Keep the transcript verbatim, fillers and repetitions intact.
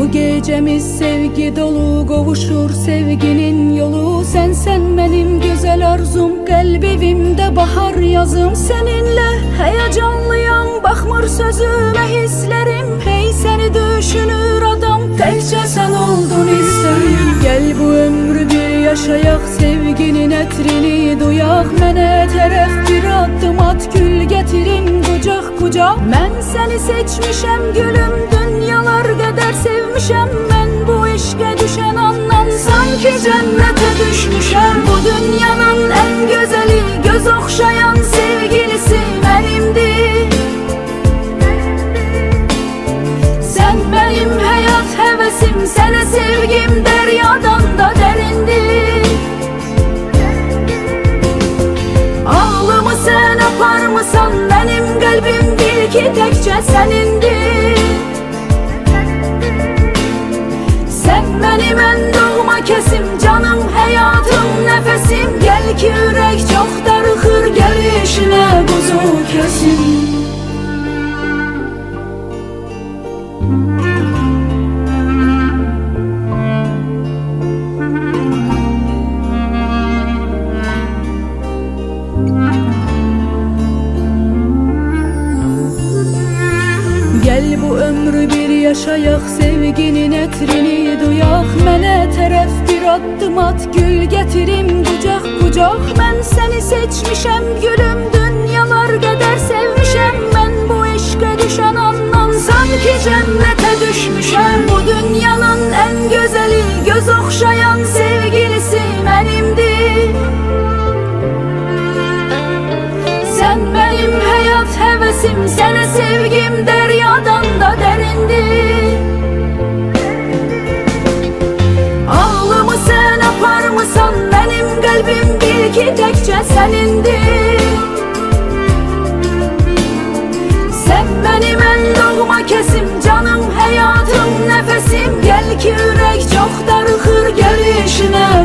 Bu gecemiz sevgi dolu, qovuşur sevginin yolu. Sen sen benim güzel arzum, kalbimde bahar yazım. Seninle heyecanlıyam, bakmır sözüme hislerim. Hey seni düşünür adam, təkcə sen oldun isterim. Gel bu ömrü bir yaşayak, sevginin etrini duyak. Mənə tərəf bir addım at, gül getirim kucak kucak. Mən seni seçmişəm gülüm, dünyalar kadar sevmişəm. Mən bu işqə düşən andan sanki cennete düşmüşəm. Bu dünyanın en güzeli, göz okşayan sevgilisi benimdir. Sen benim hayat hevesim, sana sevgim deryadan da derindir. Ağlımı sen apar mısan, benim kalbim bil ki tekçe senindir. Sen benim en doğma kesim, canım, hayatım, nefesim. Gel ki yürek çok darıxır, gel işine buzu kesin. Gel bu ömrü bir yaşayak, sevginin etrini duyak. Mənə tərəf bir addım at, gül getirim kucak kucak. Mən seni seçmişəm gülüm, dünyalar kadar sevmişəm. Mən bu işqə düşən andan sanki cennete düşmüşəm. Bu dünyanın en güzeli, göz okşayan sevgilisi benimdir. Sen benim hayat hevesim, sana sevgim deryadan da derindir. Ağlımı sen apar mısan, benim kalbim bil ki tekçe senindir. Sen benim en doğma kesim, canım, hayatım, nefesim. Gel ki yürek çok darıxır, gel işine